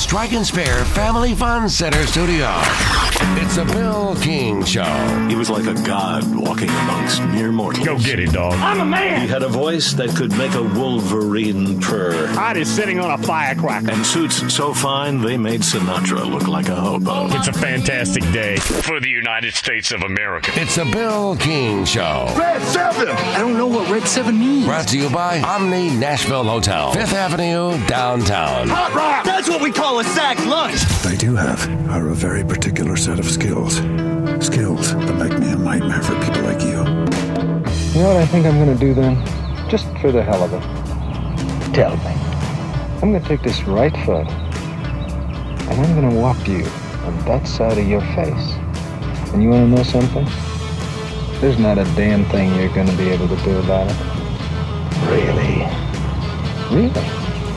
Strike and Spare Family Fun Center studio. It's a Bill King Show. He was like a god walking amongst mere mortals. Go get it, dog. I'm a man. He had a voice that could make a wolverine purr. Hot is sitting on a firecracker. And suits so fine, they made Sinatra look like a hobo. It's a fantastic day for the United States of America. It's a Bill King Show. Red 7! I don't know what Red 7 means. Brought to you by Omni Nashville Hotel, 5th Avenue, downtown. Hot rock! That's what we call a sack lunch. They do have are a very particular set of skills. Skills that make me a nightmare for people like you. You know what I think I'm going to do then? Just for the hell of it. Tell me. I'm going to take this right foot, and I'm going to whop you on that side of your face. And you want to know something? There's not a damn thing you're going to be able to do about it. Really? Really?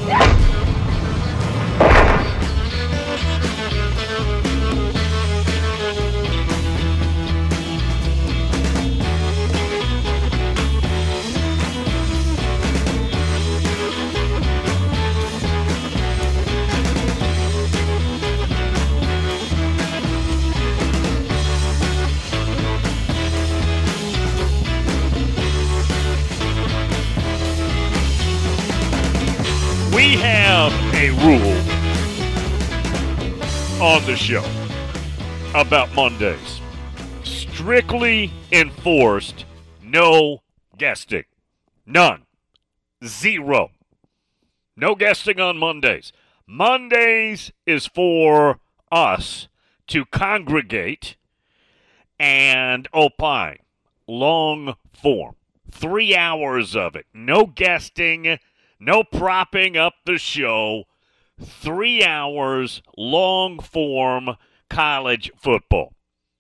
We have a rule on the show about Mondays. Strictly enforced, no guesting. None. Zero. No guesting on Mondays. Mondays is for us to congregate and opine. Long form. 3 hours of it. No guesting. No propping up the show. 3 hours, long form college football.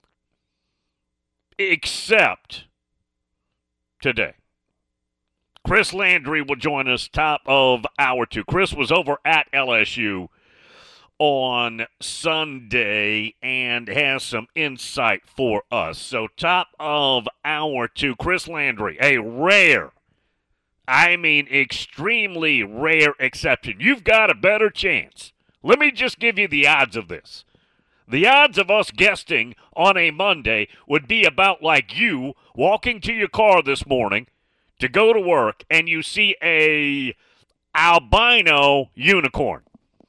Except today. Chris Landry will join us top of hour 2. Chris was over at LSU on Sunday and has some insight for us. So top of hour 2, Chris Landry, a rare, I mean extremely rare exception. You've got a better chance. Let me just give you the odds of this. The odds of us guesting on a Monday would be about like you walking to your car this morning to go to work and you see a albino unicorn.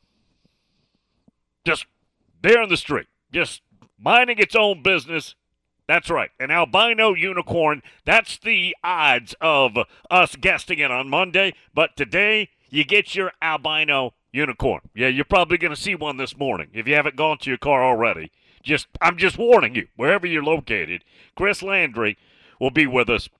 Just there in the street. Just minding its own business. That's right, an albino unicorn. That's the odds of us guesting it on Monday. But today, you get your albino unicorn. Yeah, you're probably going to see one this morning if you haven't gone to your car already. I'm just warning you, wherever you're located, Chris Landry will be with us.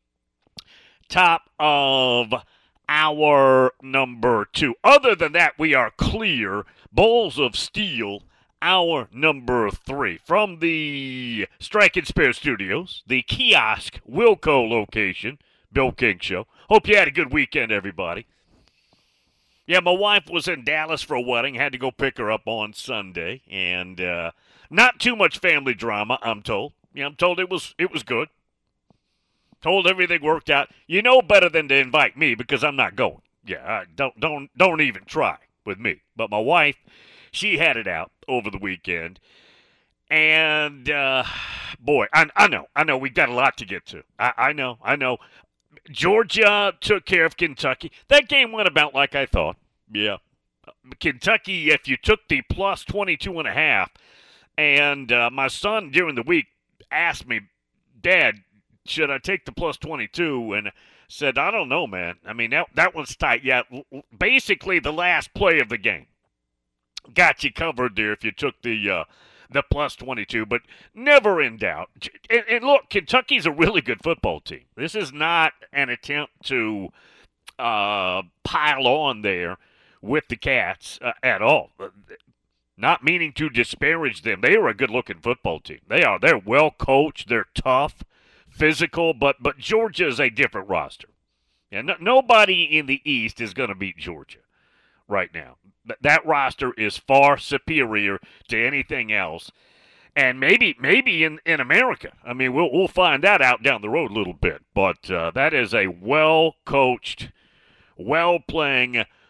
Top of hour number 2. Other than that, we are clear. Bowls of Steel. Hour number 3 from the Strike and Spare Studios, the Kiosk Wilco location, Bill King Show. Hope you had a good weekend, everybody. Yeah, my wife was in Dallas for a wedding. Had to go pick her up on Sunday, and not too much family drama, I'm told. Yeah, I'm told it was good. Told everything worked out. You know better than to invite me because I'm not going. Yeah, don't even try with me. But my wife, she had it out over the weekend. And, boy, I know. We've got a lot to get to. I know. Georgia took care of Kentucky. That game went about like I thought. Yeah. Kentucky, if you took the plus 22.5, and my son during the week asked me, Dad, should I take the plus 22? And said, I don't know, man. I mean, that one's tight. Yeah, basically the last play of the game. Got you covered there if you took the plus 22, but never in doubt. And look, Kentucky's a really good football team. This is not an attempt to pile on there with the Cats at all. Not meaning to disparage them. They are a good-looking football team. They are. They're well-coached. They're tough, physical, but Georgia is a different roster. And nobody in the East is going to beat Georgia right now. That roster is far superior to anything else, and maybe in America. I mean, we'll find that out down the road a little bit. But that is a well-coached, well-playing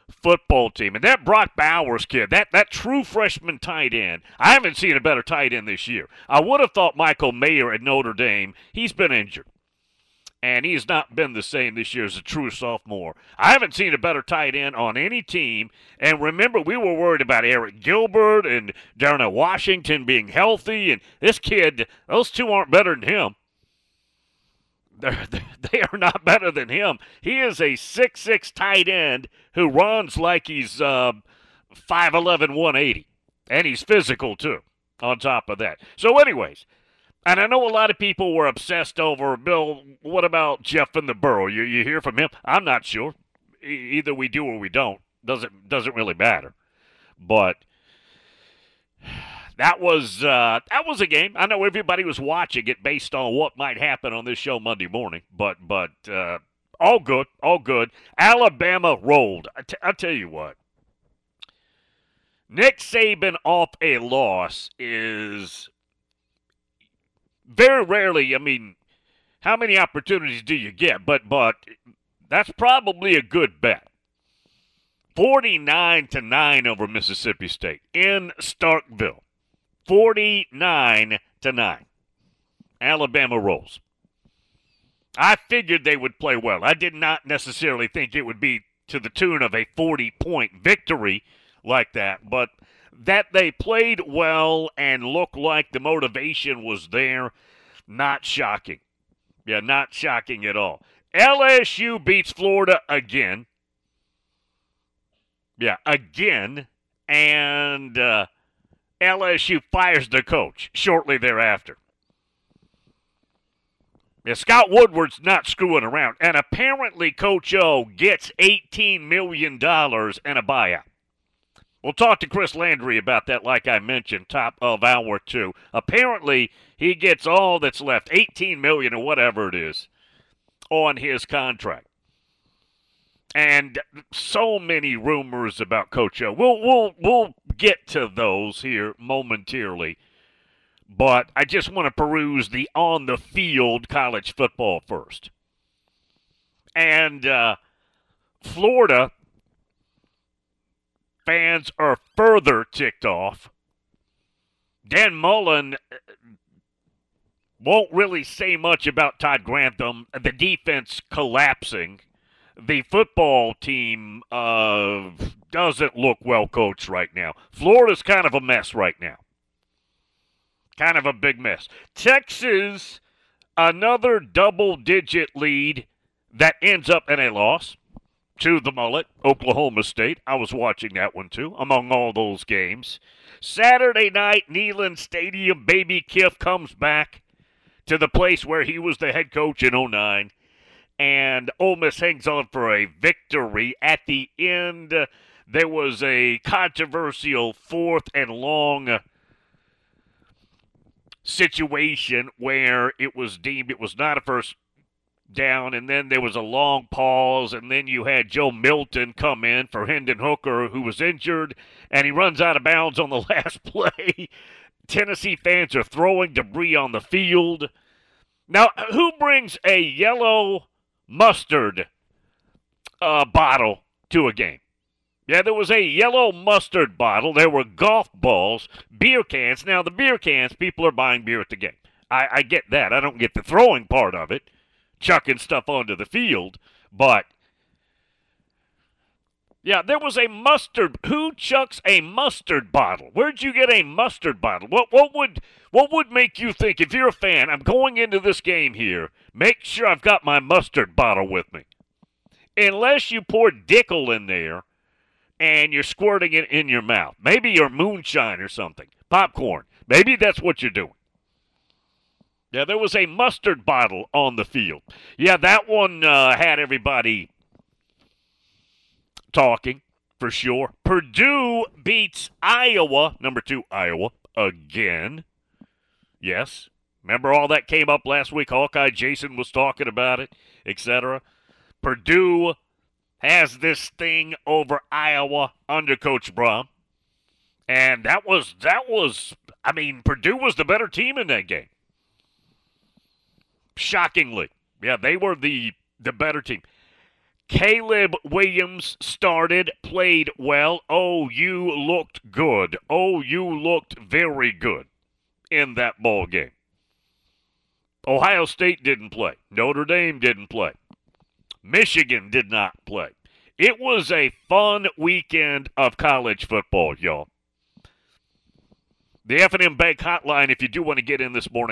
football team. And that Brock Bowers kid, that true freshman tight end, I haven't seen a better tight end this year. I would have thought Michael Mayer at Notre Dame, he's been injured. And he's not been the same this year as a true sophomore. I haven't seen a better tight end on any team. And remember, we were worried about Eric Gilbert and Darnell Washington being healthy. And this kid, those two aren't better than him. They are not better than him. He is a 6'6" tight end who runs like he's 5'11", 180. And he's physical, too, on top of that. So anyways, and I know a lot of people were obsessed over, Bill, what about Jeff in the Burrow? You hear from him? I'm not sure. Either we do or we don't. Doesn't really matter. But that was a game. I know everybody was watching it based on what might happen on this show Monday morning. But all good. Alabama rolled. I'll tell you what. Nick Saban off a loss is very rarely, I mean, how many opportunities do you get? But that's probably a good bet. 49-9 over Mississippi State in Starkville. 49-9. Alabama rolls. I figured they would play well. I did not necessarily think it would be to the tune of a 40-point victory like that, but that they played well and looked like the motivation was there, not shocking. Yeah, not shocking at all. LSU beats Florida again. Yeah, again. And LSU fires the coach shortly thereafter. Yeah, Scott Woodward's not screwing around. And apparently Coach O gets $18 million in a buyout. We'll talk to Chris Landry about that, like I mentioned, top of hour 2. Apparently, he gets all that's left, $18 million or whatever it is, on his contract. And so many rumors about Coach O. We'll get to those here momentarily. But I just want to peruse the on-the-field college football first. And Florida fans are further ticked off. Dan Mullen won't really say much about Todd Grantham. The defense collapsing. The football team doesn't look well coached right now. Florida's kind of a mess right now. Kind of a big mess. Texas, another double-digit lead that ends up in a loss to the Mullet, Oklahoma State. I was watching that one, too, among all those games. Saturday night, Neyland Stadium, Baby Kiff comes back to the place where he was the head coach in 2009. And Ole Miss hangs on for a victory. At the end, there was a controversial 4th and long situation where it was deemed it was not a first down, and then there was a long pause, and then you had Joe Milton come in for Hendon Hooker, who was injured, and he runs out of bounds on the last play. Tennessee fans are throwing debris on the field. Now, who brings a yellow mustard bottle to a game? Yeah, there was a yellow mustard bottle. There were golf balls, beer cans. Now, the beer cans, people are buying beer at the game. I get that. I don't get the throwing part of it, chucking stuff onto the field. But, yeah, there was a mustard. Who chucks a mustard bottle? Where'd you get a mustard bottle? What would make you think, if you're a fan, I'm going into this game here, make sure I've got my mustard bottle with me? Unless you pour Dickel in there and you're squirting it in your mouth. Maybe you're moonshine or something. Popcorn. Maybe that's what you're doing. Yeah, there was a mustard bottle on the field. Yeah, that one had everybody talking, for sure. Purdue beats Iowa, number 2 Iowa, again. Yes. Remember all that came up last week? Hawkeye Jason was talking about it, etc. Purdue has this thing over Iowa under Coach Brom. And that was, I mean, Purdue was the better team in that game. Shockingly. Yeah, they were the better team. Caleb Williams started, played well. OU looked good. OU looked very good in that ball game. Ohio State didn't play. Notre Dame didn't play. Michigan did not play. It was a fun weekend of college football, y'all. The F&M Bank hotline, if you do want to get in this morning,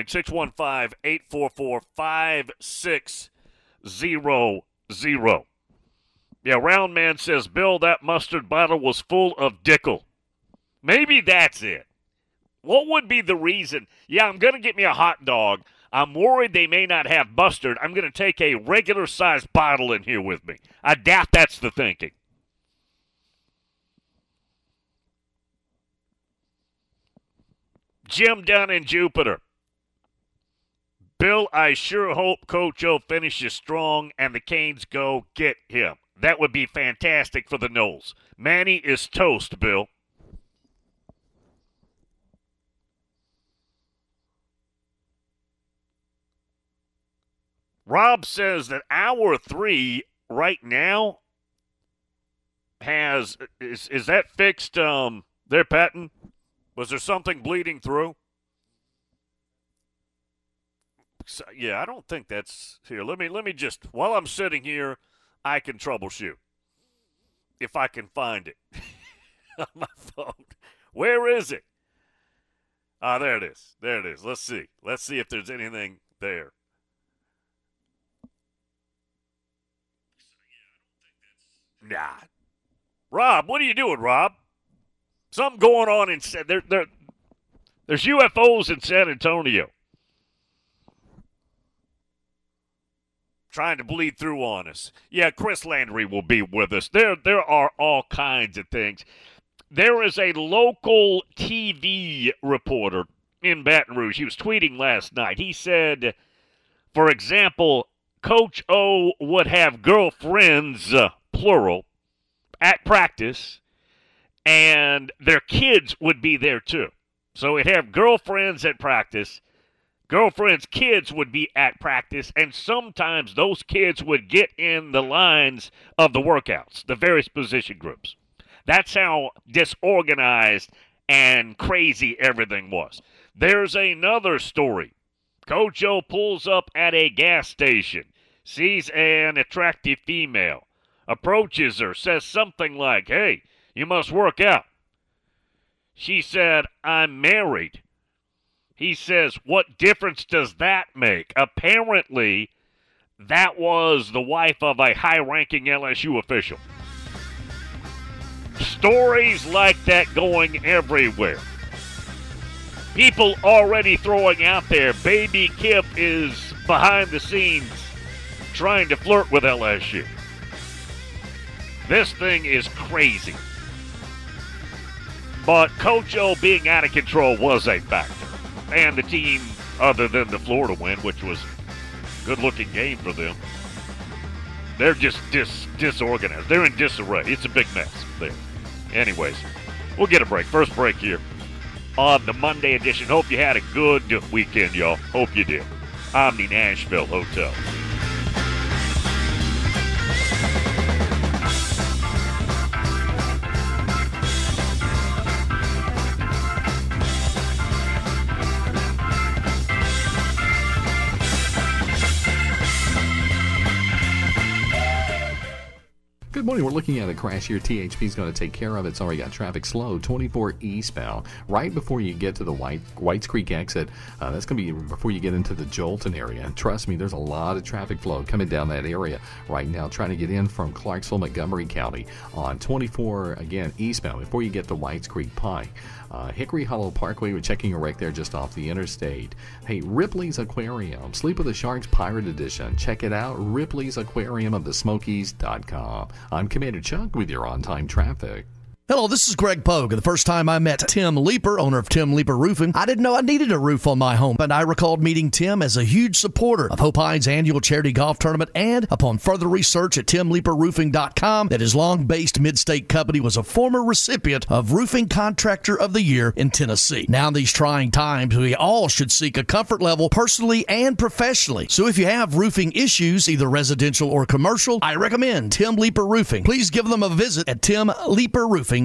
615-844-5600. Yeah, Round Man says, Bill, that mustard bottle was full of Dickel. Maybe that's it. What would be the reason? Yeah, I'm going to get me a hot dog. I'm worried they may not have mustard. I'm going to take a regular-sized bottle in here with me. I doubt that's the thinking. Jim down in Jupiter. Bill, I sure hope Coach O finishes strong and the Canes go get him. That would be fantastic for the Noles. Manny is toast, Bill. Rob says that hour 3 right now has is that fixed there, Patton? Was there something bleeding through? So, yeah, I don't think that's here. Let me just, while I'm sitting here, I can troubleshoot if I can find it on my phone. Where is it? Ah, there it is. There it is. Let's see. Let's see if there's anything there. Nah. Rob, what are you doing, Rob? Something going on in there's UFOs in San Antonio. Trying to bleed through on us. Yeah, Chris Landry will be with us. There are all kinds of things. There is a local TV reporter in Baton Rouge. He was tweeting last night. He said, for example, Coach O would have girlfriends, plural, at practice, and their kids would be there too. So he'd have girlfriends at practice. Girlfriends' kids would be at practice, and sometimes those kids would get in the lines of the workouts, the various position groups. That's how disorganized and crazy everything was. There's another story. Coach O pulls up at a gas station, sees an attractive female, approaches her, says something like, "Hey, you must work out." She said, "I'm married." He says, "What difference does that make?" Apparently, that was the wife of a high-ranking LSU official. Stories like that going everywhere. People already throwing out there, Baby Kip is behind the scenes trying to flirt with LSU. This thing is crazy. But Coach O being out of control was a factor. And the team, other than the Florida win, which was a good-looking game for them, they're just disorganized. They're in disarray. It's a big mess there. Anyways, we'll get a break. First break here on the Monday edition. Hope you had a good weekend, y'all. Hope you did. Omni Nashville Hotel. Good morning. We're looking at a crash here. THP is going to take care of it. It's already got traffic slow. 24 eastbound, right before you get to the Whites Creek exit. That's going to be before you get into the Jolton area. And trust me, there's a lot of traffic flow coming down that area right now, trying to get in from Clarksville, Montgomery County on 24, again, eastbound, before you get to Whites Creek Pike. Hickory Hollow Parkway, we're checking a wreck there just off the interstate. Hey, Ripley's Aquarium, Sleep with the Sharks Pirate Edition. Check it out, Ripley's Aquarium of the Smokies.com. I'm Commander Chuck with your on-time traffic. Hello, this is Greg Pogue. The first time I met Tim Leeper, owner of Tim Leeper Roofing, I didn't know I needed a roof on my home, but I recalled meeting Tim as a huge supporter of Hope Hines' annual charity golf tournament, and upon further research at timleeperroofing.com, that his long-based mid-state company was a former recipient of Roofing Contractor of the Year in Tennessee. Now in these trying times, we all should seek a comfort level personally and professionally. So if you have roofing issues, either residential or commercial, I recommend Tim Leeper Roofing. Please give them a visit at timleeperroofing.com.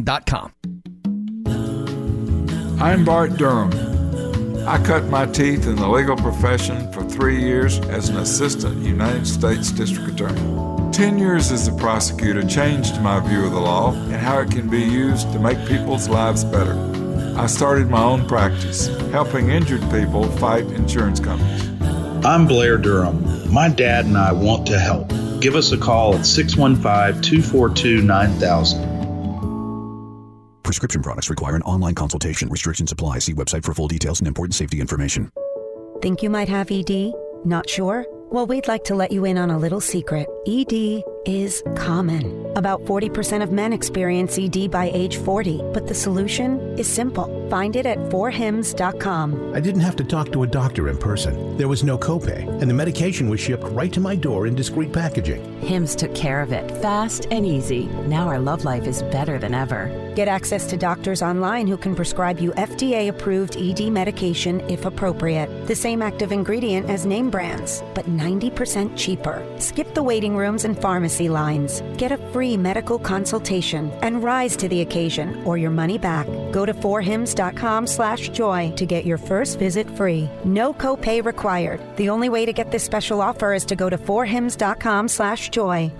I'm Bart Durham. I cut my teeth in the legal profession for 3 years as an assistant United States District Attorney. 10 years as a prosecutor changed my view of the law and how it can be used to make people's lives better. I started my own practice, helping injured people fight insurance companies. I'm Blair Durham. My dad and I want to help. Give us a call at 615-242-9000. Prescription products require an online consultation. Restrictions apply. See website for full details and important safety information. Think you might have ED? Not sure? Well, we'd like to let you in on a little secret. ED is common. About 40% of men experience ED by age 40, but the solution is simple. Find it at 4hims.com. I didn't have to talk to a doctor in person. There was no copay, and the medication was shipped right to my door in discreet packaging. Hims took care of it, fast and easy. Now our love life is better than ever. Get access to doctors online who can prescribe you FDA-approved ED medication if appropriate. The same active ingredient as name brands, but 90% cheaper. Skip the waiting rooms and pharmacy lines. Get a free medical consultation and rise to the occasion or your money back. Go to 4hims.com/joy to get your first visit free. No copay required. The only way to get this special offer is to go to 4hims.com/joy.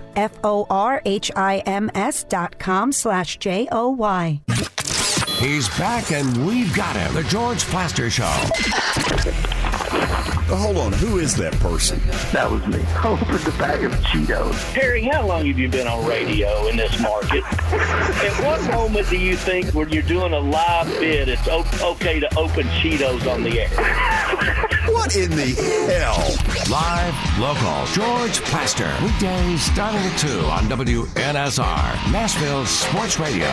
FORHIMS.com/JOY. He's back and we've got him. The George Plaster Show. Hold on, who is that person? That was me. Opened the bag of Cheetos. Harry, how long have you been on radio in this market? At what moment do you think when you're doing a live bid, it's okay to open Cheetos on the air? What in the hell? Live, local, George Plaster. Weekdays starting at 2 on WNSR, Nashville Sports Radio.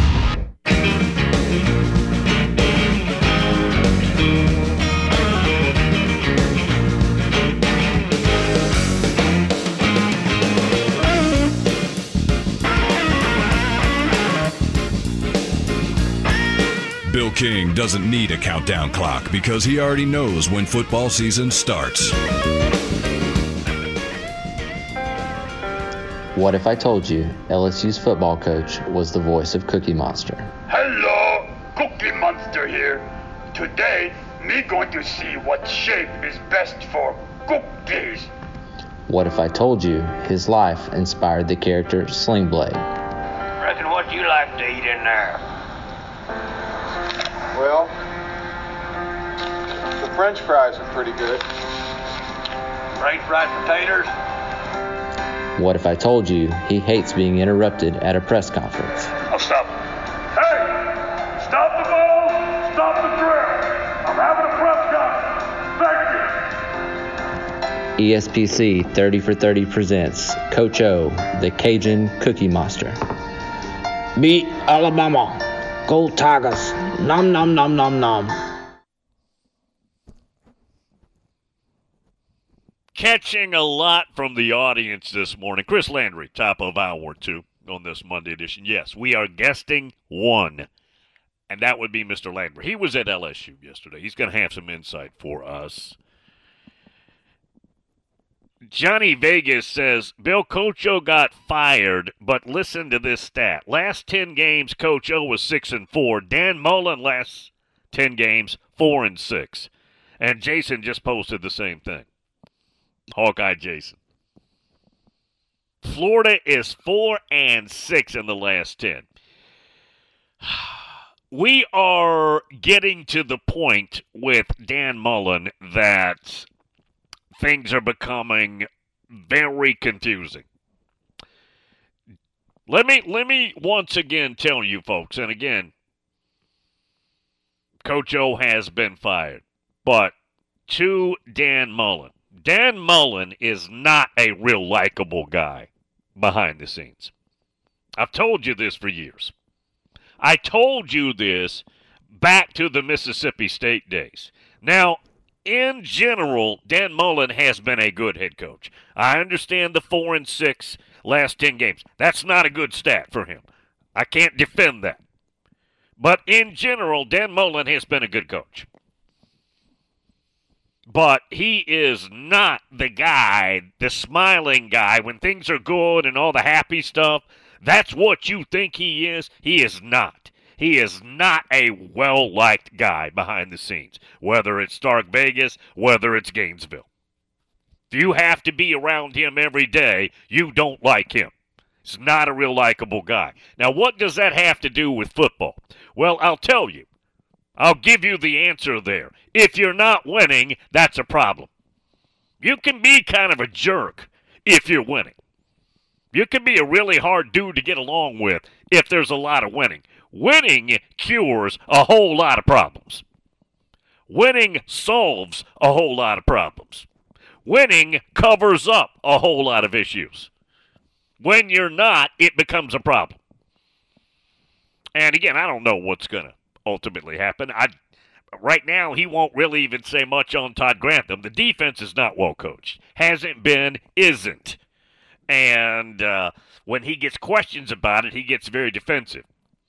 Bill King doesn't need a countdown clock because he already knows when football season starts. What if I told you LSU's football coach was the voice of Cookie Monster? Hello, Cookie Monster here. Today, me going to see what shape is best for cookies. What if I told you his life inspired the character Sling Blade? Reckon what you like to eat in there? Well, the French fries are pretty good. French fried potatoes? What if I told you he hates being interrupted at a press conference? I'll stop. Hey! Stop the ball! Stop the drill! I'm having a press conference. Thank you! ESPC 30 for 30 presents Coach O, the Cajun Cookie Monster. Beat Alabama. Go Tigers. Nom nom nom nom nom. Catching a lot from the audience this morning. Chris Landry, top of hour 2 on this Monday edition. Yes, we are guesting one, and that would be Mr. Landry. He was at LSU yesterday. He's going to have some insight for us. Johnny Vegas says, Bill, Coach O got fired, but listen to this stat. Last 10 games, Coach O was 6-4. Dan Mullen, last 10 games, 4-6. And Jason just posted the same thing. Hawkeye Jason. Florida is 4-6 in the last 10. We are getting to the point with Dan Mullen that things are becoming very confusing. Let me once again tell you folks, and again, Coach O has been fired, but to Dan Mullen is not a real likable guy behind the scenes. I've told you this for years. I told you this back to the Mississippi State days. Now, in general, Dan Mullen has been a good head coach. I understand the 4-6 last 10 games. That's not a good stat for him. I can't defend that. But in general, Dan Mullen has been a good coach. But he is not the guy, the smiling guy, when things are good and all the happy stuff. That's what you think he is. He is not. He is not a well-liked guy behind the scenes, whether it's Stark Vegas, whether it's Gainesville. If you have to be around him every day, you don't like him. He's not a real likable guy. Now, what does that have to do with football? Well, I'll tell you. I'll give you the answer there. If you're not winning, that's a problem. You can be kind of a jerk if you're winning. You can be a really hard dude to get along with if there's a lot of winning. Winning cures a whole lot of problems. Winning solves a whole lot of problems. Winning covers up a whole lot of issues. When you're not, it becomes a problem. And again, I don't know what's going to ultimately happen. Right now, he won't really even say much on Todd Grantham. The defense is not well coached. Hasn't been, isn't. And when he gets questions about it, he gets very defensive.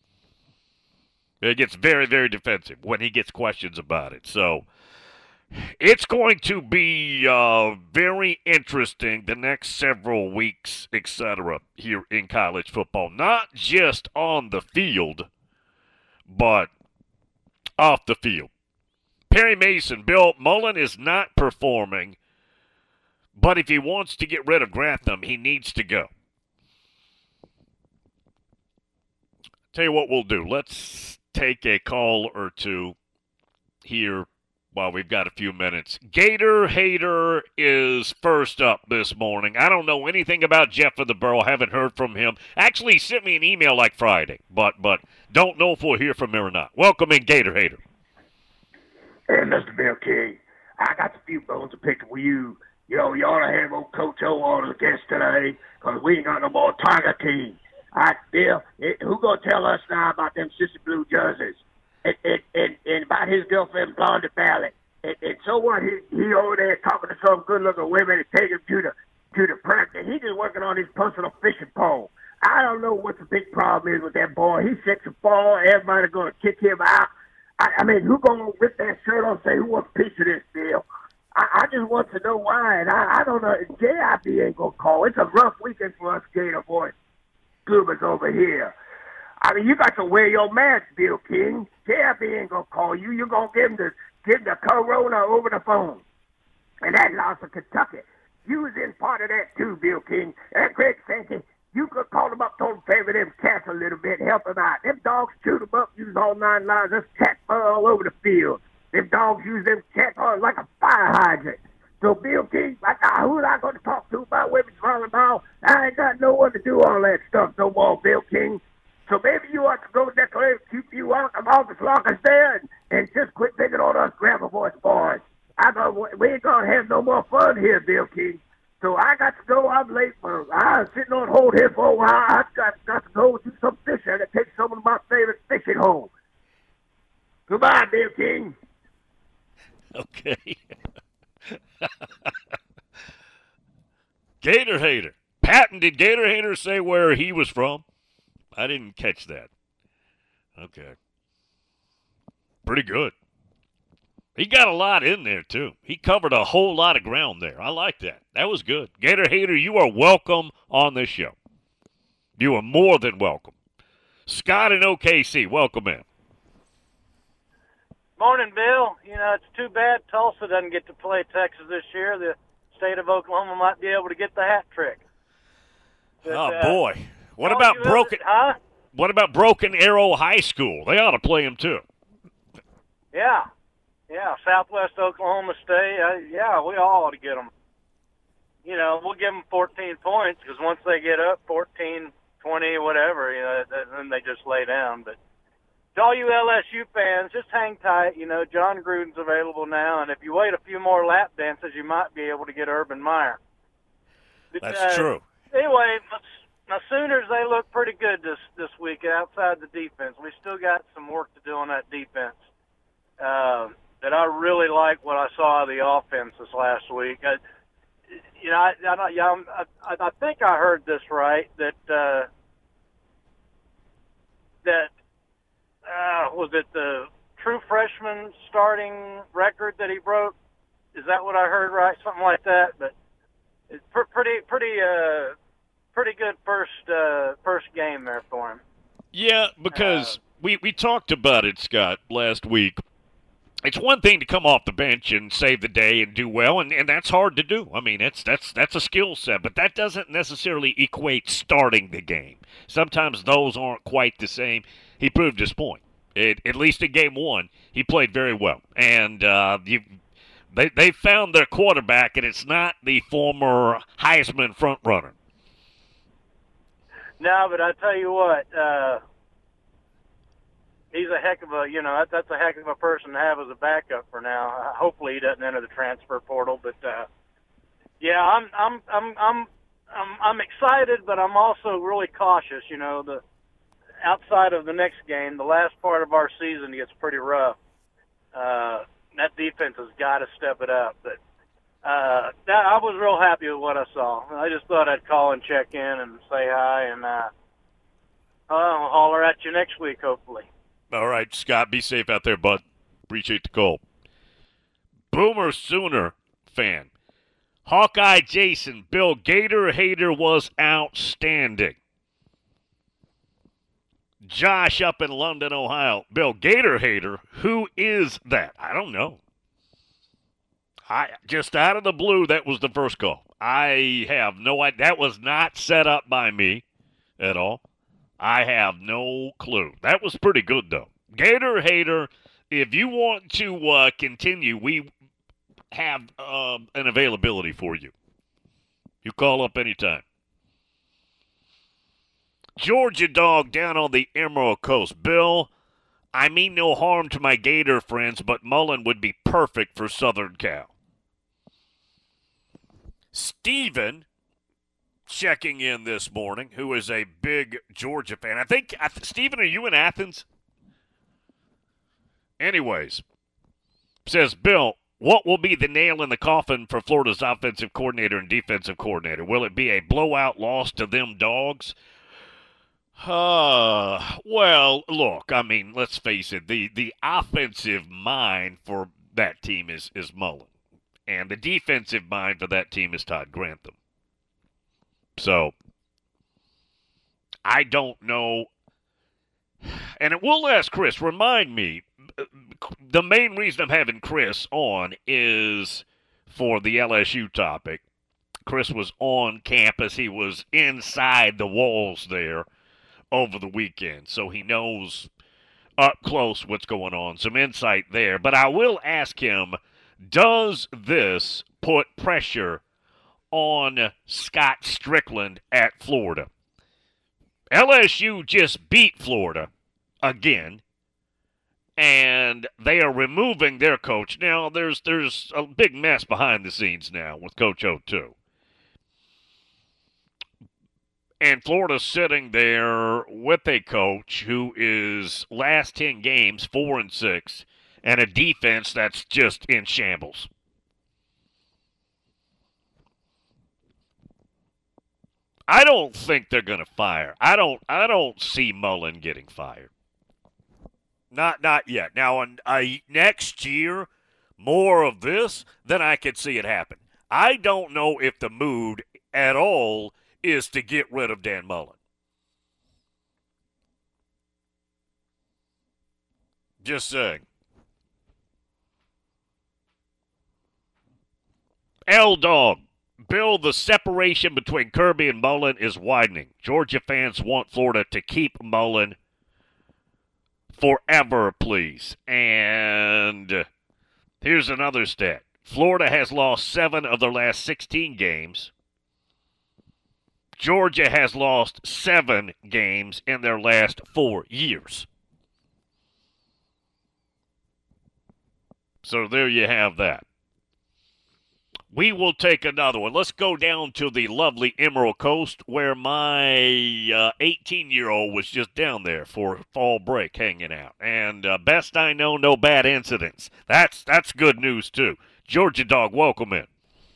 He gets very, very defensive when he gets questions about it. So it's going to be very interesting the next several weeks, etc., here in college football. Not just on the field, but off the field. Perry Mason, Bill Mullen is not performing, but if he wants to get rid of Grantham, he needs to go. Tell you what we'll do. Let's take a call or two here while we've got a few minutes. Gator Hater is first up this morning. I don't know anything about Jeff of the Borough. Haven't heard from him. Actually, he sent me an email like Friday, but don't know if we'll hear from him or not. Welcome in, Gator Hater. Hey, Mr. Bill King, I got a few bones to pick with you. You know, you ought to have old Coach O on as a guest today because we ain't got no more Tiger King. All right, Bill, who going to tell us now about them sissy blue jerseys? And about his girlfriend, Blondie Valley. And so what? He over there talking to some good-looking women and taking them to the practice. He just working on his personal fishing pole. I don't know what the big problem is with that boy. He's 6'4". Everybody's going to kick him out. I mean, who going to rip that shirt off and say, who wants a piece of this, Bill? I just want to know why. And I don't know. JIB ain't going to call. It's a rough weekend for us Gator boys. Goobers over here. I mean, you got to wear your mask, Bill King. JIB ain't going to call you. You're going to give him the corona over the phone. And that loss of Kentucky. You was in part of that too, Bill King. And Greg Sankey, you could call them up, told them favor them cats a little bit, help them out. Them dogs chewed them up, used all 9 lives, just cat all over the field. Them dogs use them cats like a fire hydrant. So, Bill King, who am I going to talk to about women's volleyball? I ain't got no one to do all that stuff no more, Bill King. So maybe you ought to go declare keep you out of office lockers there and just quit picking on us grandpa boys. We ain't going to have no more fun here, Bill King. So I got to go. I'm late. I was sitting on hold here for a while. I got to go do some fishing and take some of my favorite fishing home. Goodbye, Bill King. Okay. Gator Hater. Patton, did Gator Hater say where he was from? I didn't catch that. Okay. Pretty good. He got a lot in there, too. He covered a whole lot of ground there. I like that. That was good. Gator Hater, you are welcome on this show. You are more than welcome. Scott in OKC, welcome in. Morning, Bill. You know, it's too bad Tulsa doesn't get to play Texas this year. The state of Oklahoma might be able to get the hat trick. But, boy. What about Broken Arrow High School? They ought to play him, too. Yeah, Southwest Oklahoma State. We all ought to get them. You know, we'll give them 14 points because once they get up 14, 20, whatever, you know, then they just lay down. But to all you LSU fans, just hang tight. You know, John Gruden's available now, and if you wait a few more lap dances, you might be able to get Urban Meyer. That's true. Anyway, Now, Sooners, they look pretty good this week outside the defense. We still got some work to do on that defense. That I really like what I saw of the offense this last week. I think I heard this right, that was it the true freshman starting record that he broke? Is that what I heard right? Something like that. But it's pretty good first game there for him. Yeah, because we talked about it, Scott, last week. It's one thing to come off the bench and save the day and do well, and that's hard to do. I mean, that's a skill set, but that doesn't necessarily equate starting the game. Sometimes those aren't quite the same. He proved his point. At least in game one, he played very well. And they found their quarterback, and it's not the former Heisman frontrunner. No, but I tell you what, he's a heck of that's a heck of a person to have as a backup for now. Hopefully he doesn't enter the transfer portal, but yeah, I'm excited, but I'm also really cautious. The outside of the next game, the last part of our season gets pretty rough. That defense has got to step it up, but I was real happy with what I saw. I just thought I'd call and check in and say hi, and I'll holler at you next week, hopefully. All right, Scott, be safe out there, bud. Appreciate the call. Boomer Sooner fan. Hawkeye Jason, Bill Gator Hater was outstanding. Josh up in London, Ohio. Bill Gator Hater, who is that? I don't know. Just out of the blue, that was the first call. I have no idea. That was not set up by me at all. I have no clue. That was pretty good, though. Gator Hater, if you want to continue, we have an availability for you. You call up anytime. Georgia Dog down on the Emerald Coast. Bill, I mean no harm to my Gator friends, but Mullen would be perfect for Southern Cal. Steven, checking in this morning, who is a big Georgia fan. I think, Steven, are you in Athens? Anyways, says, Bill, what will be the nail in the coffin for Florida's offensive coordinator and defensive coordinator? Will it be a blowout loss to them dogs? Well, look, I mean, let's face it. The offensive mind for that team is Mullen. And the defensive mind for that team is Todd Grantham. So, I don't know. And we'll ask Chris, remind me, the main reason I'm having Chris on is for the LSU topic. Chris was on campus. He was inside the walls there over the weekend, so he knows up close what's going on. Some insight there. But I will ask him, does this put pressure on Scott Strickland at Florida? LSU just beat Florida again, and they are removing their coach. Now, there's a big mess behind the scenes now with Coach O, too. And Florida's sitting there with a coach who is last 10 games 4-6, and a defense that's just in shambles. I don't think they're going to fire. I don't see Mullen getting fired. Not yet. Now, next year, more of this, then I could see it happen. I don't know if the mood at all is to get rid of Dan Mullen. Just saying. L-Dog. Bill, the separation between Kirby and Mullen is widening. Georgia fans want Florida to keep Mullen forever, please. And here's another stat. Florida has lost 7 of their last 16 games. Georgia has lost 7 games in their last 4 years. So there you have that. We will take another one. Let's go down to the lovely Emerald Coast where my 18-year-old was just down there for fall break hanging out. And best I know, no bad incidents. That's good news, too. Georgia Dog, welcome in.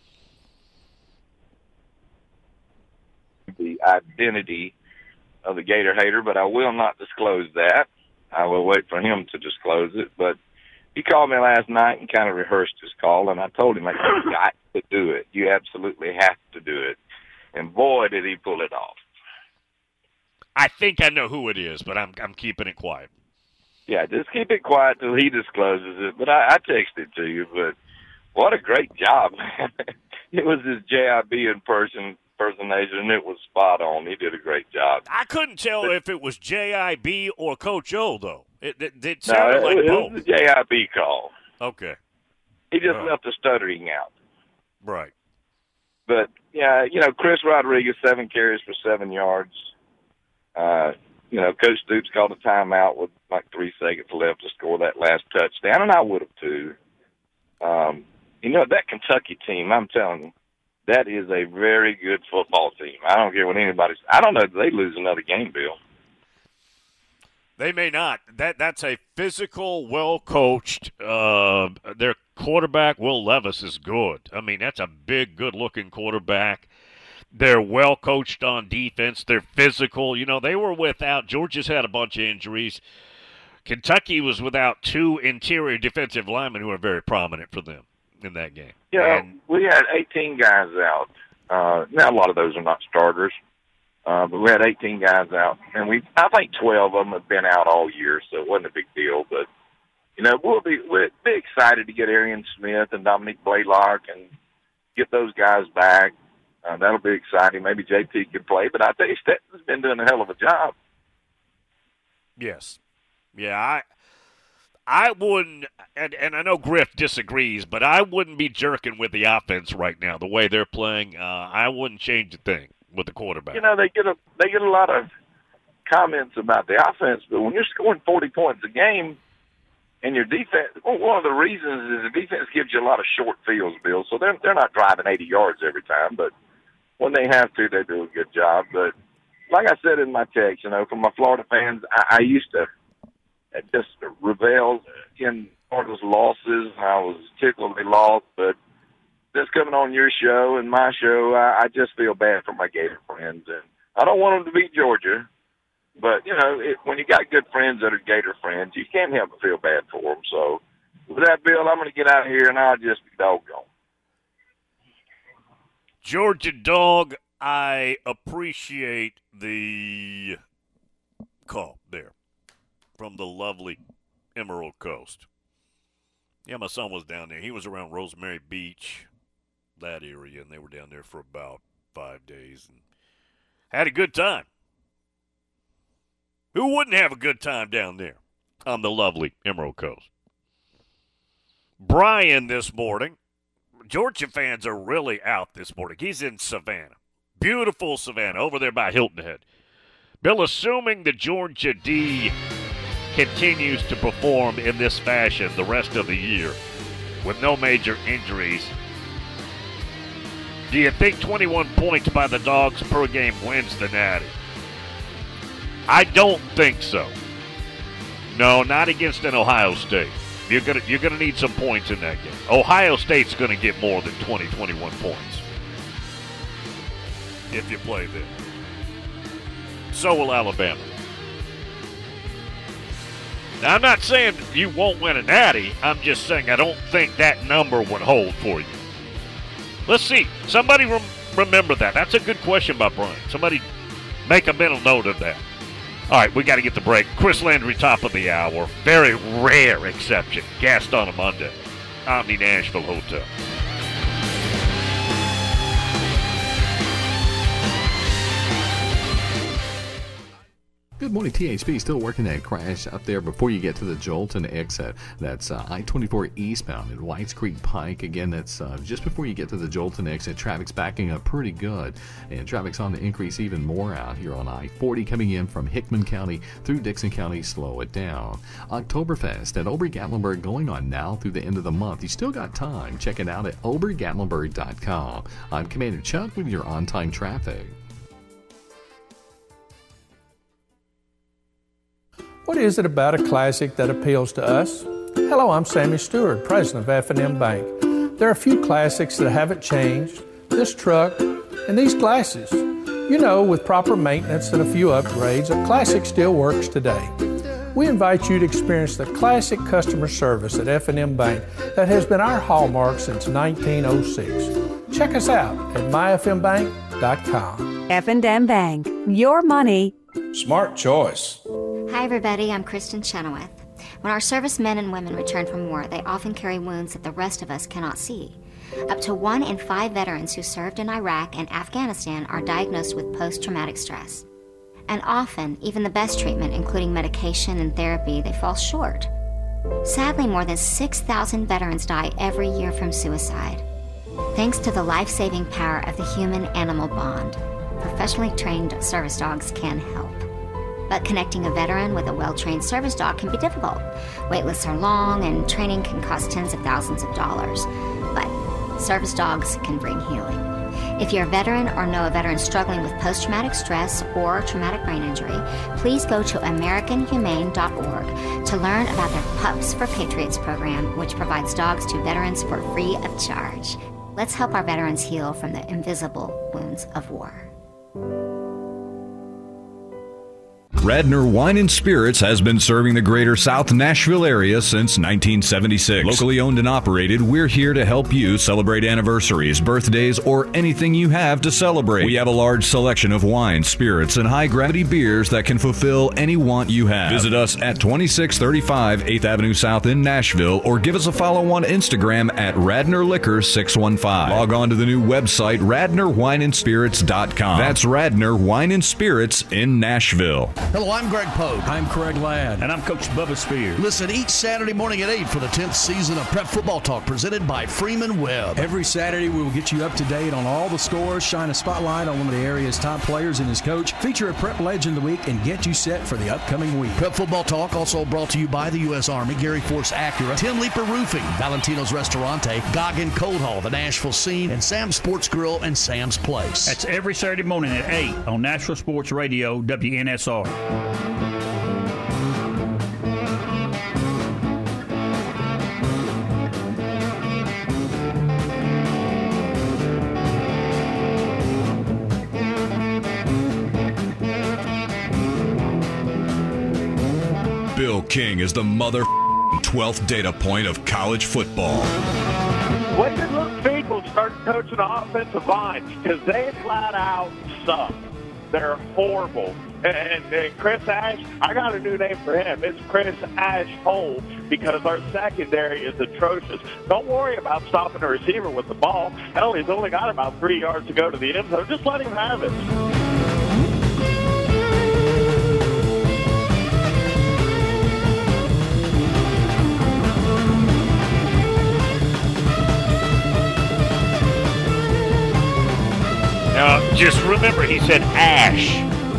The identity of the Gator hater, but I will not disclose that. I will wait for him to disclose it. But he called me last night and kind of rehearsed his call, and I told him, you got to do it. You absolutely have to do it. And boy, did he pull it off. I think I know who it is, but I'm keeping it quiet. Yeah, just keep it quiet till he discloses it. But I texted it to you, but what a great job, man. It was his JIB impersonation, and it was spot on. He did a great job. I couldn't tell if it was JIB or Coach O, though. It sounded like both. It was the JIB call. Okay. He just left the stuttering out. Right. But, yeah, Chris Rodriguez, 7 carries for 7 yards. Coach Stoops called a timeout with like 3 seconds left to score that last touchdown, and I would have too. That Kentucky team, I'm telling you, that is a very good football team. I don't care what anybody's. I don't know if they lose another game, Bill. They may not. That's a physical, well-coached. Their quarterback, Will Levis, is good. I mean, that's a big, good-looking quarterback. They're well-coached on defense. They're physical. They were without – Georgia's had a bunch of injuries. Kentucky was without 2 interior defensive linemen who are very prominent for them in that game. Yeah, we had 18 guys out. Now, a lot of those are not starters. But we had 18 guys out, and I think 12 of them have been out all year, so it wasn't a big deal. But, we'll be excited to get Arian Smith and Dominique Blaylock and get those guys back. That'll be exciting. Maybe JT can play, but I tell you, Stetson's been doing a hell of a job. Yes. Yeah, I wouldn't, and I know Griff disagrees, but I wouldn't be jerking with the offense right now, the way they're playing. I wouldn't change a thing with the quarterback. They get a lot of comments about the offense, but when you're scoring 40 points a game and your defense, one of the reasons is the defense gives you a lot of short fields, Bill, so they're not driving 80 yards every time, but when they have to, they do a good job. But like I said in my text, for my Florida fans, I used to just revel in Florida's losses. I was tickled they lost, but just coming on your show and my show, I just feel bad for my Gator friends. And I don't want them to beat Georgia, but, when you got good friends that are Gator friends, you can't help but feel bad for them. So with that, Bill, I'm going to get out of here, and I'll just be doggone. Georgia Dog, I appreciate the call there from the lovely Emerald Coast. Yeah, my son was down there. He was around Rosemary Beach, that area, and they were down there for about 5 days and had a good time. Who wouldn't have a good time down there on the lovely Emerald Coast? Brian this morning. Georgia fans are really out this morning. He's in Savannah. Beautiful Savannah, over there by Hilton Head. Bill, assuming the Georgia D continues to perform in this fashion the rest of the year with no major injuries, do you think 21 points by the Dogs per game wins the Natty? I don't think so. No, not against an Ohio State. You're gonna need some points in that game. Ohio State's gonna get more than 21 points if you play them. So will Alabama. Now, I'm not saying you won't win a Natty. I'm just saying I don't think that number would hold for you. Let's see. Somebody remember that. That's a good question by Brian. Somebody make a mental note of that. All right, we got to get the break. Chris Landry, top of the hour. Very rare exception. Guest on a Monday. Omni Nashville Hotel. Good morning, THP. Still working that crash up there before you get to the Jolton exit. That's I-24 eastbound at Whites Creek Pike. Again, that's just before you get to the Jolton exit. Traffic's backing up pretty good, and traffic's on the increase even more out here on I-40 coming in from Hickman County through Dixon County. Slow it down. Oktoberfest at Ober-Gatlinburg going on now through the end of the month. You still got time. Check it out at obergatlinburg.com. I'm Commander Chuck with your on-time traffic. What is it about a classic that appeals to us? Hello, I'm Sammy Stewart, president of F&M Bank. There are a few classics that haven't changed. This truck and these glasses. You know, with proper maintenance and a few upgrades, a classic still works today. We invite you to experience the classic customer service at F&M Bank that has been our hallmark since 1906. Check us out at myfmbank.com. F&M Bank, your money. Smart choice. Hi everybody, I'm Kristen Chenoweth. When our servicemen and women return from war, they often carry wounds that the rest of us cannot see. Up to 1 in 5 veterans who served in Iraq and Afghanistan are diagnosed with post-traumatic stress. And often, even the best treatment, including medication and therapy, they fall short. Sadly, more than 6,000 veterans die every year from suicide. Thanks to the life-saving power of the human-animal bond, professionally trained service dogs can help. But connecting a veteran with a well-trained service dog can be difficult. Wait lists are long and training can cost tens of thousands of dollars. But service dogs can bring healing. If you're a veteran or know a veteran struggling with post-traumatic stress or traumatic brain injury, please go to AmericanHumane.org to learn about their Pups for Patriots program, which provides dogs to veterans for free of charge. Let's help our veterans heal from the invisible wounds of war. Radnor Wine and Spirits has been serving the greater South Nashville area since 1976. Locally owned and operated, we're here to help you celebrate anniversaries, birthdays, or anything you have to celebrate. We have a large selection of wine, spirits, and high-gravity beers that can fulfill any want you have. Visit us at 2635 8th Avenue South in Nashville, or give us a follow on Instagram at Radnor Liquor 615. Log on to the new website, RadnorWineandSpirits.com. That's Radnor Wine and Spirits in Nashville. Hello, I'm Greg Pogue. I'm Craig Ladd. And I'm Coach Bubba Spears. Listen each Saturday morning at 8 for the 10th season of Prep Football Talk presented by Freeman Webb. Every Saturday, we will get you up to date on all the scores, shine a spotlight on one of the area's top players and his coach, feature a Prep Legend of the Week, and get you set for the upcoming week. Prep Football Talk also brought to you by the U.S. Army, Gary Force Acura, Tim Leeper Roofing, Valentino's Restaurante, Goggin Cold Hall, the Nashville Scene, and Sam's Sports Grill and Sam's Place. That's every Saturday morning at 8 on Nashville Sports Radio, WNSR. Bill King is the mother 12th data point of college football. When did Luke Fickell start coaching the offensive line? Because they flat out suck. They're horrible. And Chris Ash, I got a new name for him. It's Chris Ash Hole, because our secondary is atrocious. Don't worry about stopping a receiver with the ball. Hell, he's only got about 3 yards to go to the end zone. Just let him have it. Now, just remember, he said Ash.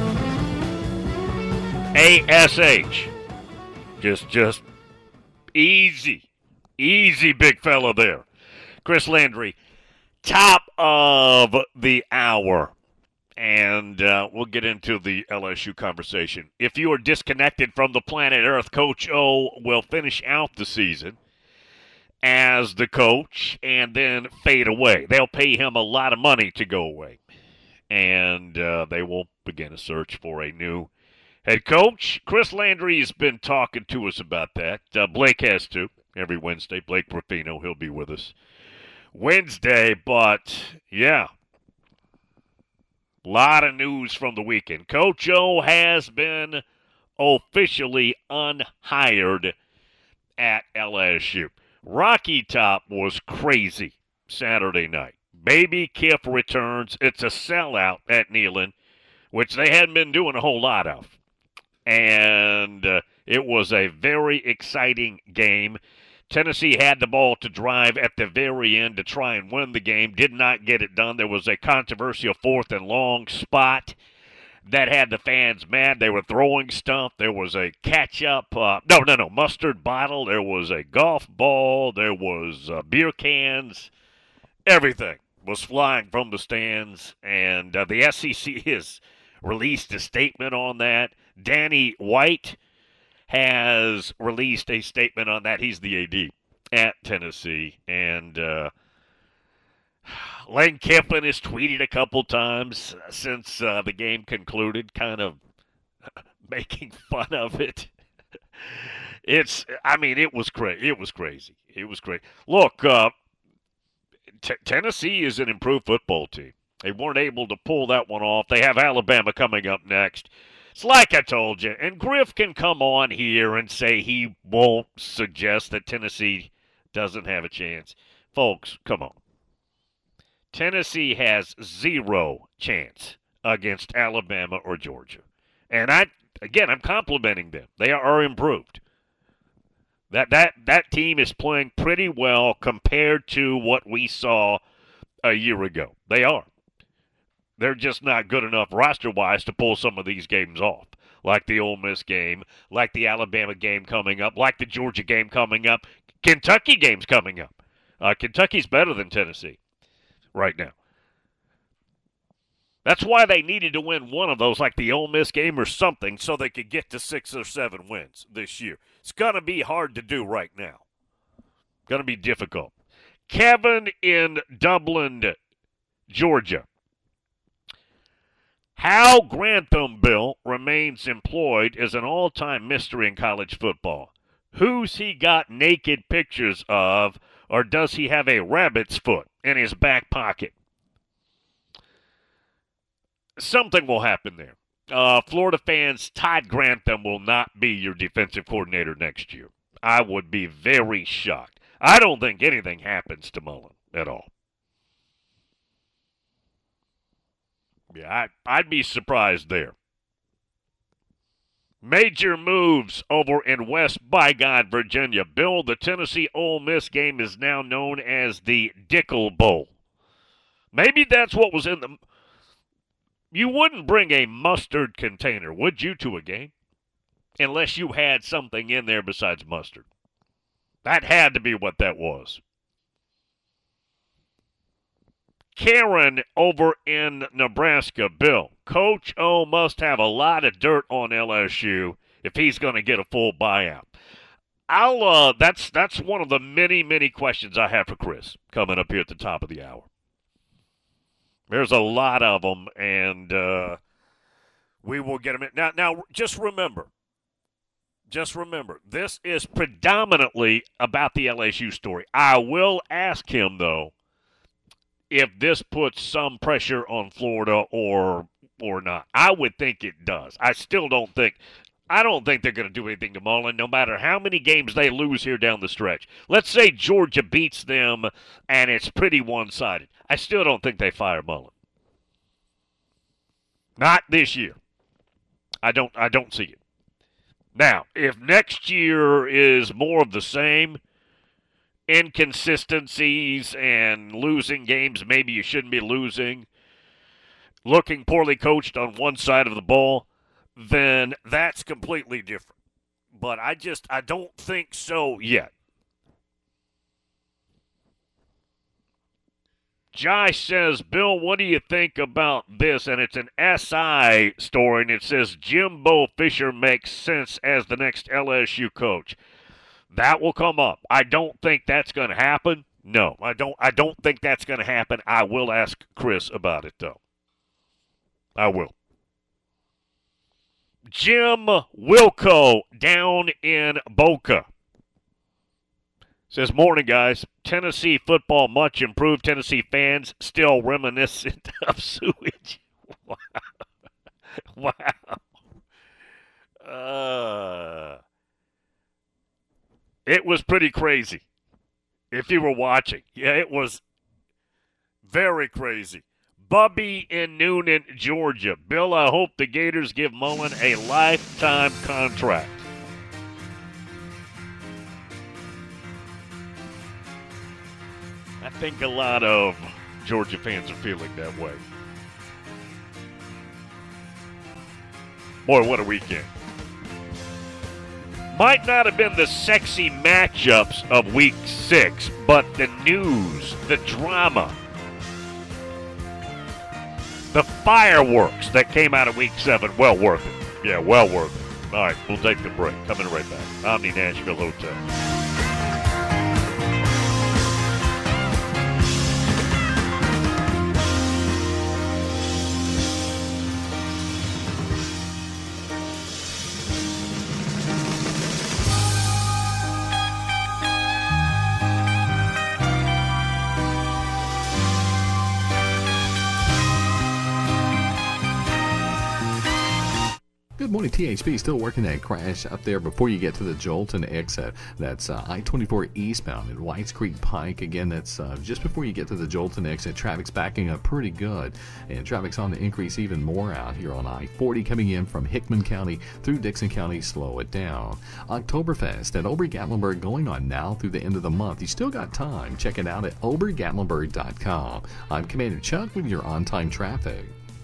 A-S-H. Just easy, big fella there. Chris Landry, top of the hour. And we'll get into the LSU conversation. If you are disconnected from the planet Earth, Coach O will finish out the season as the coach and then fade away. They'll pay him a lot of money to go away. And they will begin a search for a new head coach. Chris Landry has been talking to us about that. Blake has too. Every Wednesday, Blake Ruffino, he'll be with us Wednesday. But, yeah, a lot of news from the weekend. Coach O has been officially unhired at LSU. Rocky Top was crazy Saturday night. Baby Kiff returns. It's a sellout at Neyland, which they hadn't been doing a whole lot of. and it was a very exciting game. Tennessee had the ball to drive at the very end to try and win the game, did not get it done. There was a controversial 4th and long spot that had the fans mad. They were throwing stuff. There was a ketchup, mustard bottle. There was a golf ball. There was beer cans. Everything was flying from the stands, and the SEC has released a statement on that. Danny White has released a statement on that. He's the AD at Tennessee, and Lane Kiffin has tweeted a couple times since the game concluded, kind of making fun of it. It was crazy. It was crazy. It was great. Look, Tennessee is an improved football team. They weren't able to pull that one off. They have Alabama coming up next. It's like I told you, and Griff can come on here and say he won't suggest that Tennessee doesn't have a chance. Folks, come on. Tennessee has 0 chance against Alabama or Georgia. And I'm complimenting them. They are improved. That team is playing pretty well compared to what we saw a year ago. They are. They're just not good enough roster-wise to pull some of these games off, like the Ole Miss game, like the Alabama game coming up, like the Georgia game coming up. Kentucky game's coming up. Kentucky's better than Tennessee right now. That's why they needed to win one of those, like the Ole Miss game or something, so they could get to 6 or 7 wins this year. It's going to be hard to do right now. Going to be difficult. Kevin in Dublin, Georgia. How Grantham, Bill, remains employed is an all-time mystery in college football. Who's he got naked pictures of, or does he have a rabbit's foot in his back pocket? Something will happen there. Florida fans, Todd Grantham will not be your defensive coordinator next year. I would be very shocked. I don't think anything happens to Mullen at all. Yeah, I'd be surprised there. Major moves over in West Bygod, Virginia. Bill, the Tennessee Ole Miss game is now known as the Dickel Bowl. Maybe that's what was in the... You wouldn't bring a mustard container, would you, to a game? Unless you had something in there besides mustard. That had to be what that was. Karen over in Nebraska. Bill, Coach O must have a lot of dirt on LSU if he's going to get a full buyout. That's one of the many, many questions I have for Chris coming up here at the top of the hour. There's a lot of them, and we will get them in. Now, just remember, this is predominantly about the LSU story. I will ask him, though, if this puts some pressure on Florida or not. I would think it does. I don't think they're going to do anything to Mullen, no matter how many games they lose here down the stretch. Let's say Georgia beats them and it's pretty one-sided. I still don't think they fire Mullen. Not this year. I don't see it. Now, if next year is more of the same, inconsistencies and losing games maybe you shouldn't be losing, looking poorly coached on one side of the ball, then that's completely different. But I don't think so yet. Josh says, Bill, what do you think about this? And it's an SI story, and it says Jimbo Fisher makes sense as the next LSU coach. That will come up. I don't think that's going to happen. No, I don't think that's going to happen. I will ask Chris about it, though. I will. Jim Wilco down in Boca says, morning, guys. Tennessee football much improved. Tennessee fans still reminiscent of sewage. Wow. It was pretty crazy if you were watching. Yeah, it was very crazy. Bubby in Noonan, Georgia. Bill, I hope the Gators give Mullen a lifetime contract. I think a lot of Georgia fans are feeling that way. Boy, what a weekend. Might not have been the sexy matchups of Week 6, but the news, the drama, the fireworks that came out of Week 7, well worth it. Yeah, well worth it. All right, we'll take the break. Coming right back. Omni Nashville Hotel. Good morning, THP. Still working that crash up there before you get to the Jolton exit. That's I-24 eastbound at Whites Creek Pike. Again, that's just before you get to the Jolton exit. Traffic's backing up pretty good, and traffic's on the increase even more out here on I-40 coming in from Hickman County through Dixon County. Slow it down. Oktoberfest at Ober-Gatlinburg going on now through the end of the month. You still got time. Check it out at obergatlinburg.com. I'm Commander Chuck with your on-time traffic.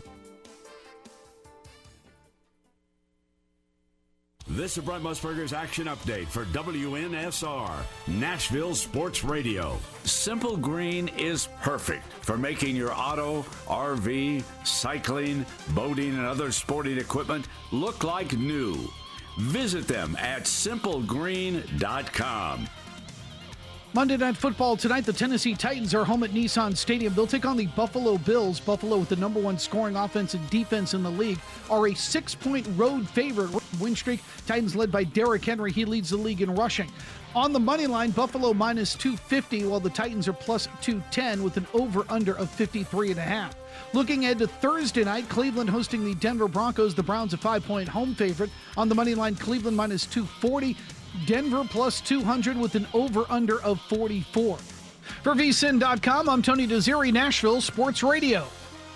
This is Brent Musburger's Action Update for WNSR, Nashville Sports Radio. Simple Green is perfect for making your auto, RV, cycling, boating, and other sporting equipment look like new. Visit them at simplegreen.com. Monday Night Football tonight, the Tennessee Titans are home at Nissan Stadium. They'll take on the Buffalo Bills. Buffalo, with the number one scoring offense and defense in the league, are a 6-point road favorite. Win streak, Titans led by Derrick Henry. He leads the league in rushing. On the money line, Buffalo minus 250, while the Titans are plus 210 with an over-under of 53.5. Looking ahead to Thursday night, Cleveland hosting the Denver Broncos. The Browns a 5-point home favorite. On the money line, Cleveland minus 240. Denver plus 200 with an over-under of 44. For vsin.com, I'm Tony Desiri, Nashville Sports Radio.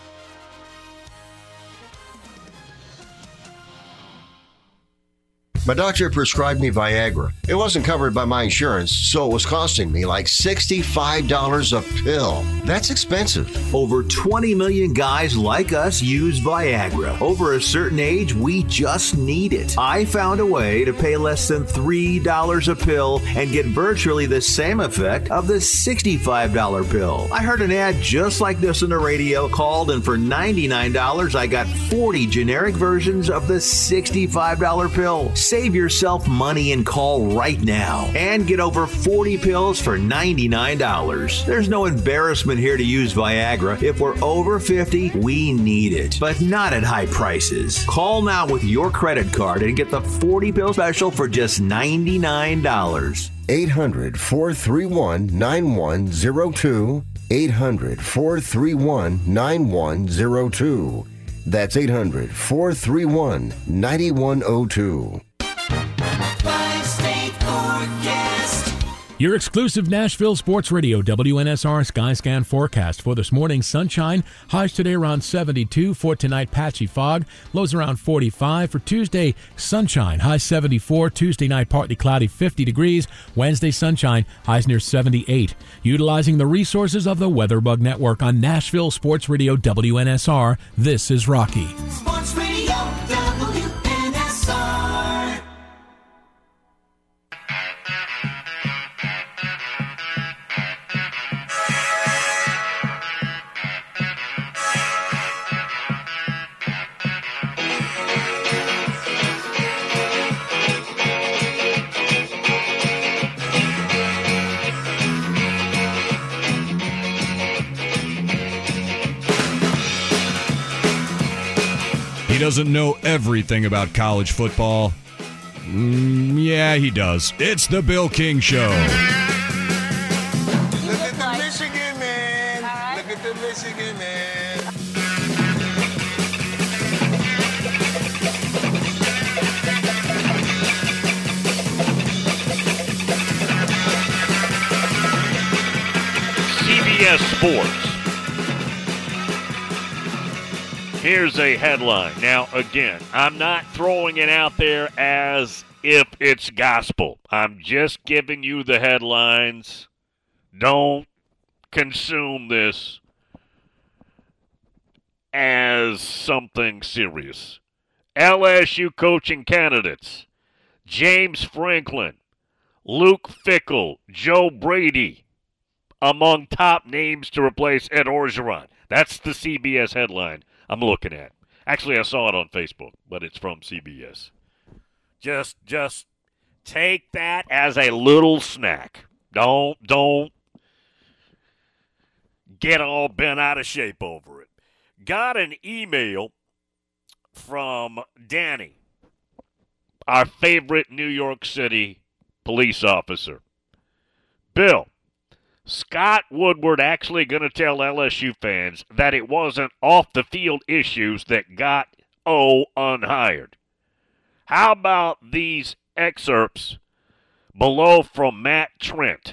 My doctor prescribed me Viagra. It wasn't covered by my insurance, so it was costing me like $65 a pill. That's expensive. Over 20 million guys like us use Viagra. Over a certain age, we just need it. I found a way to pay less than $3 a pill and get virtually the same effect of the $65 pill. I heard an ad just like this on the radio, called, and for $99, I got 40 generic versions of the $65 pill. Save yourself money and call right now and get over 40 pills for $99. There's no embarrassment here to use Viagra. If we're over 50, we need it, but not at high prices. Call now with your credit card and get the 40 pill special for just $99. 800-431-9102. 800-431-9102. That's 800-431-9102. Your exclusive Nashville Sports Radio WNSR Skyscan forecast for this morning: sunshine, highs today around 72. For tonight, patchy fog, lows around 45. For Tuesday, sunshine, highs 74. Tuesday night, partly cloudy, 50 degrees. Wednesday, sunshine, highs near 78. Utilizing the resources of the WeatherBug Network on Nashville Sports Radio WNSR, this is Rocky. Sports Radio WNSR. He doesn't know everything about college football. Yeah, he does. It's the Bill King Show. Look at the Michigan man. Look at the Michigan man. CBS Sports. Here's a headline. Now, again, I'm not throwing it out there as if it's gospel. I'm just giving you the headlines. Don't consume this as something serious. LSU coaching candidates: James Franklin, Luke Fickell, Joe Brady, among top names to replace Ed Orgeron. That's the CBS headline I'm looking at. Actually, I saw it on Facebook, but it's from CBS. Just take that as a little snack. Don't get all bent out of shape over it. Got an email from Danny, our favorite New York City police officer. Bill, Scott Woodward actually going to tell LSU fans that it wasn't off-the-field issues that got O unhired. How about these excerpts below from Matt Trent?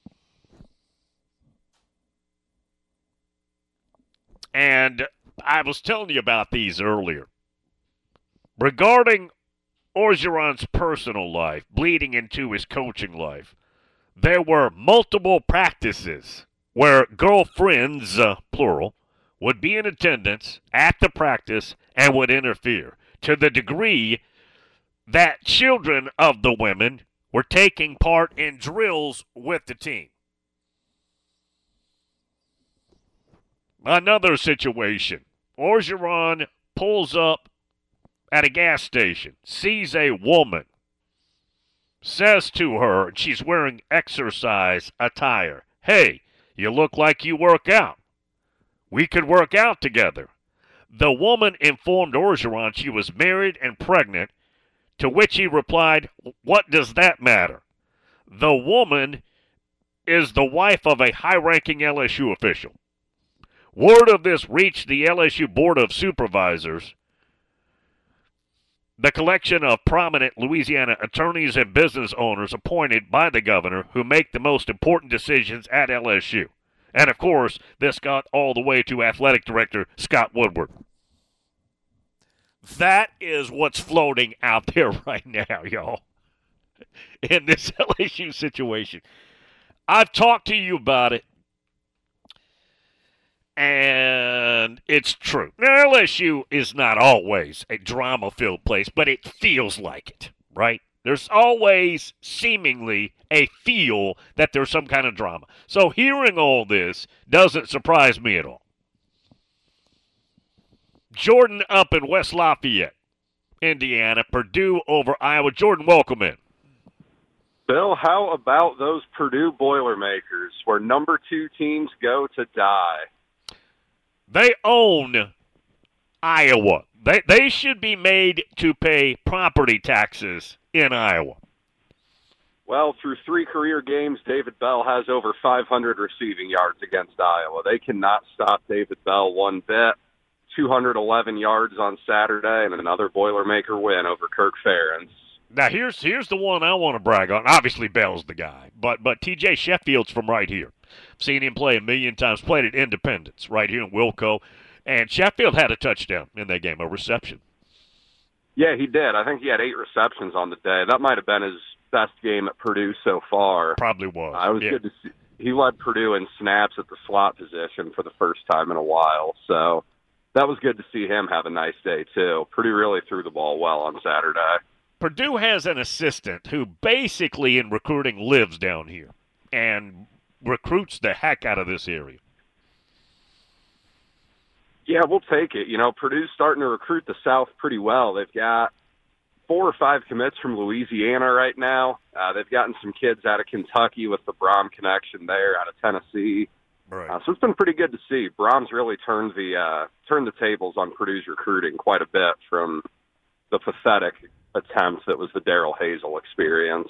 And I was telling you about these earlier. Regarding Orgeron's personal life bleeding into his coaching life, there were multiple practices where girlfriends, plural, would be in attendance at the practice and would interfere, to the degree that children of the women were taking part in drills with the team. Another situation. Orgeron pulls up at a gas station, sees a woman, says to her, she's wearing exercise attire, "Hey, you look like you work out. We could work out together." The woman informed Orgeron she was married and pregnant, to which he replied, "What does that matter? The woman is the wife of a high-ranking LSU official." Word of this reached the LSU Board of Supervisors, the collection of prominent Louisiana attorneys and business owners appointed by the governor who make the most important decisions at LSU. And, of course, this got all the way to athletic director Scott Woodward. That is what's floating out there right now, y'all, in this LSU situation. I've talked to you about it, and it's true. Now, LSU is not always a drama-filled place, but it feels like it, right? There's always seemingly a feel that there's some kind of drama. So hearing all this doesn't surprise me at all. Jordan up in West Lafayette, Indiana, Purdue over Iowa. Jordan, welcome in. Bill, how about those Purdue Boilermakers, where number 2 teams go to die? They own Iowa. They should be made to pay property taxes in Iowa. Well, through 3 career games, David Bell has over 500 receiving yards against Iowa. They cannot stop David Bell one bit. 211 yards on Saturday and another Boilermaker win over Kirk Ferentz. Now, here's the one I want to brag on. Obviously, Bell's the guy, but T.J. Sheffield's from right here. Seen him play a million times. Played at Independence right here in Wilco. And Sheffield had a touchdown in that game, a reception. Yeah, he did. I think he had 8 receptions on the day. That might have been his best game at Purdue so far. Probably was. It was good to see. He led Purdue in snaps at the slot position for the first time in a while. So that was good to see him have a nice day, too. Purdue really threw the ball well on Saturday. Purdue has an assistant who basically in recruiting lives down here and recruits the heck out of this area. Yeah, we'll take it. You know, Purdue's starting to recruit the South pretty well. They've got 4 or 5 commits from Louisiana right now. They've gotten some kids out of Kentucky with the Brom connection there, out of Tennessee. Right. So it's been pretty good to see. Brom's really turned the tables on Purdue's recruiting quite a bit from the pathetic attempt that was the Darrell Hazel experience.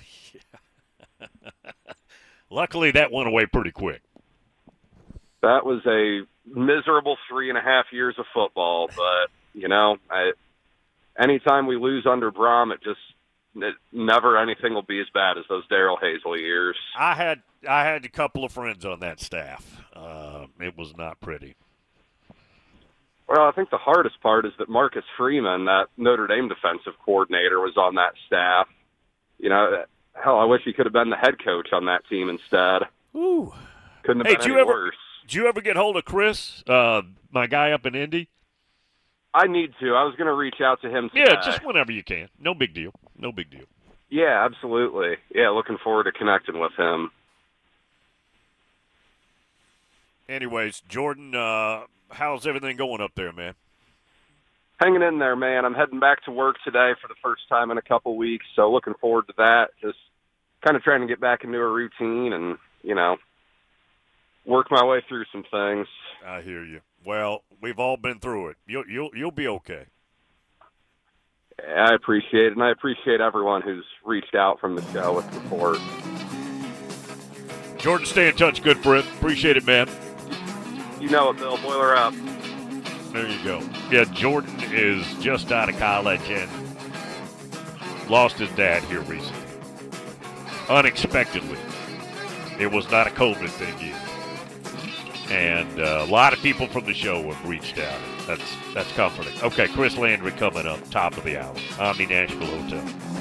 Luckily, that went away pretty quick. That was a miserable 3.5 years of football, but, you know, anytime we lose under Brom, never anything will be as bad as those Darrell Hazel years. I had a couple of friends on that staff. It was not pretty. Well, I think the hardest part is that Marcus Freeman, that Notre Dame defensive coordinator, was on that staff. You know, hell, I wish he could have been the head coach on that team instead. Ooh. Couldn't have been any worse. Did you ever get hold of Chris, my guy up in Indy? I need to. I was going to reach out to him today. Yeah, just whenever you can. No big deal. No big deal. Yeah, absolutely. Yeah, looking forward to connecting with him. Anyways, Jordan, how's everything going up there, man? Hanging in there, man. I'm heading back to work today for the first time in a couple weeks, so looking forward to that. Just kind of trying to get back into a routine and, you know, work my way through some things. I hear you. Well, we've all been through it. You'll be okay. Yeah, I appreciate it, and I appreciate everyone who's reached out from the show with support. Jordan, stay in touch, good friend. Appreciate it, man. You know it, Bill. Boiler up. There you go. Yeah, Jordan is just out of college and lost his dad here recently. Unexpectedly. It was not a COVID thing either. And a lot of people from the show have reached out. That's comforting. Okay, Chris Landry coming up, top of the hour. Omni Nashville Hotel.